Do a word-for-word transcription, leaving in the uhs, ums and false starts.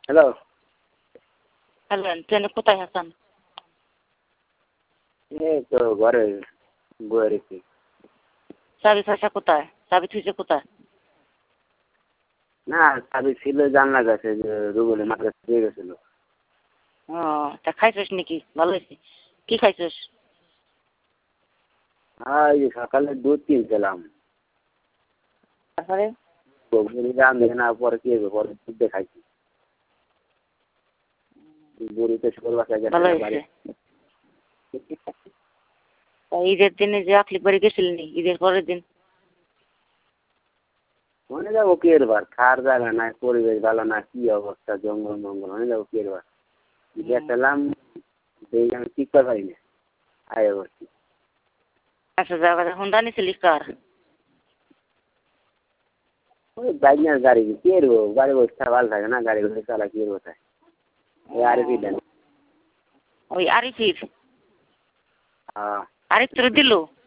Hello. Hello, ট্রেনে কোথায় আছেন? এই তো ঘরে বয়ে রেখেছি। চাবি পয়সা কোথায়? চাবি থুইছে কোথায়? না চাবি ছিল জানলা কাছে, যে রুবেলের মার কাছে দিয়ে গেছিল। ও তা খাইছিস নাকি? ভালো হয়েছে। কি খাইছিস? হ্যাঁ এই যে সকালে দুধ কিনছিলাম। তারপরে দাম দেখে না পরে কি হবে, পরে দুধ খাইছি। বুড়িতে সকল বাসায় গেছে ভালো না হয়েছে। বাড়ি। তা ঈদের দিনে যে আকলি বাড়ি গেছিলেন ঈদের পরের দিন? মনে যাবো কি এরবার, খার জায়গা নাই, পরিবেশ ভালো না, কি অবস্থা, জঙ্গল মঙ্গল, মনে যাবো কি এরবার গেছিলাম, সেই আমি টিকতে পারি না আয় বসছি। আচ্ছা জায়গাটা হুন্ডা নিছিলি কার? ওই বাইক গাড়ি কি এরবো, গাড়ি বসতে ভালো থাকে না, গাড়ি বসে চালা কি এর বসে ওই আরে ফিরলেন। ওই আরিফির? হ্যাঁ আরিফ তোর দিল?